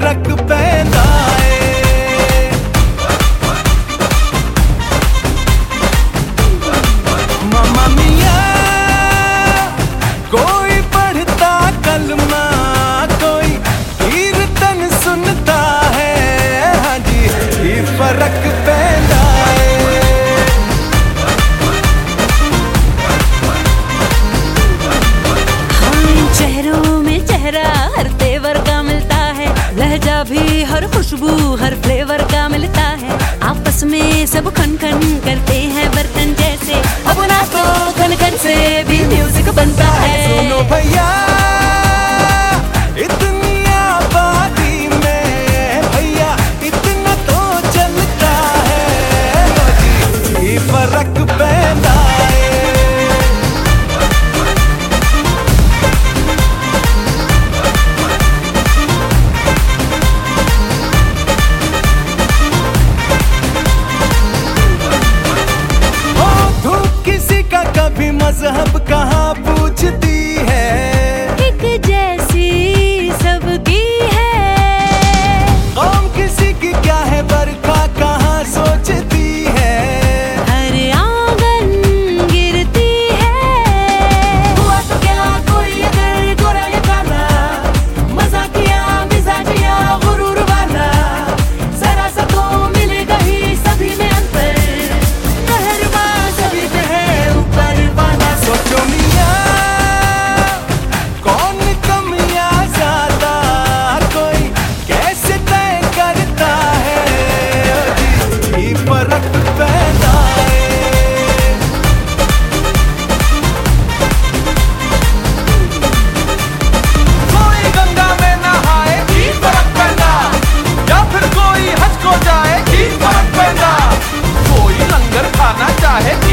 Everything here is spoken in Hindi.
फर्क पैंदा है। मामा मिया कोई पढ़ता कलमा, कोई कीर्तन सुनता है, हाँ जी ये फर्क पैंदा है। चेहरों में चेहरा हर तेवर का मिलता है, लहजा भी हर खुशबू हर फ्लेवर का मिलता है। आपस में सब खन खन करते हैं बर्तन जैसे, अब ना तो खन खन से भी म्यूजिक बनता है। सुनो भैया इतनी आबादी में, भैया इतना तो चलता है, ये फर्क पैंदा है। कभी मजहब कहाँ पूछती है, एक जैसी सबकी है। कौम किसी की क्या है बरखा कहाँ सोचती है, हर आंगन गिरती है। हुआ तो क्या कोई अगर गोरा या काला, मजाकिया मिजाजिया गुरूर वाला, जरा सा तो मिलेगा ही सभी में अंतर, मेहरबान सभी पे है ऊपर वाला। सोचो मियाँ कौन कमियाँ ज्यादा, कोई कैसे तय करता है, ये फर्क पैदा है। कोई गंगा में नहाए की फर्क पैदा, या फिर कोई हज को जाए की फर्क पैदा, कोई लंगर खाना चाहे